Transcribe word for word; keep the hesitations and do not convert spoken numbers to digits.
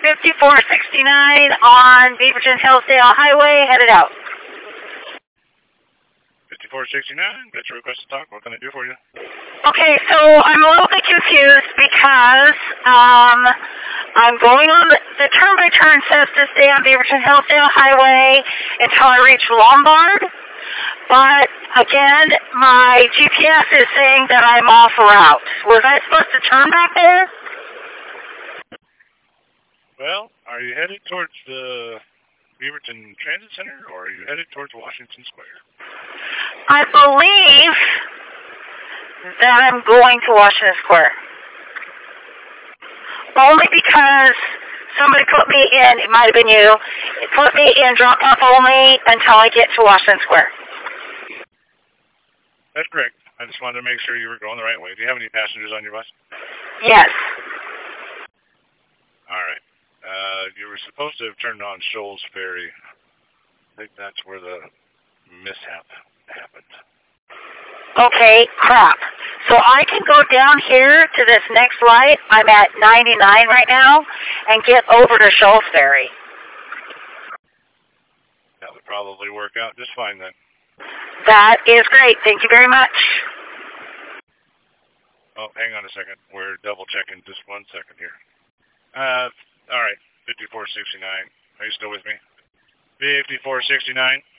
fifty-four sixty-nine on Beaverton Hillsdale Highway, headed out. fifty-four sixty-nine, got your request to talk. What can I do for you? Okay, so I'm a little bit confused because um, I'm going on the, the turn-by-turn says to stay on Beaverton Hillsdale Highway until I reach Lombard. But again, my G P S is saying that I'm off route. Was I supposed to turn back there? Well, are you headed towards the Beaverton Transit Center, or are you headed towards Washington Square? I believe that I'm going to Washington Square. Only because somebody put me in, it might have been you, put me in drop-off only until I get to Washington Square. That's correct. I just wanted to make sure you were going the right way. Do you have any passengers on your bus? Yes. All right. Uh, you were supposed to have turned on Shoals Ferry. I think that's where the mishap happened. Okay, crap. So I can go down here to this next light. I'm at ninety-nine right now, and get over to Shoals Ferry. That would probably work out just fine then. That is great. Thank you very much. Oh, hang on a second. We're double checking just one second here. Uh, all right. fifty-four sixty-nine. Are you still with me? fifty-four sixty-nine.